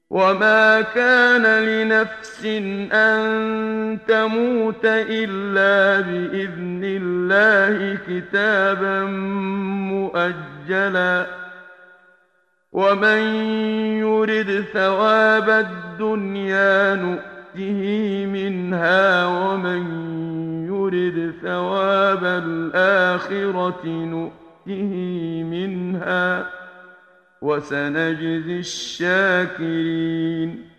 وما كان لنفس أن تموت إلا بإذن الله كتابا مؤجلا ومن يرد ثواب الدنيا نؤته منها ومن يرد ثواب الآخرة نؤته منها وسنجزي الشاكرين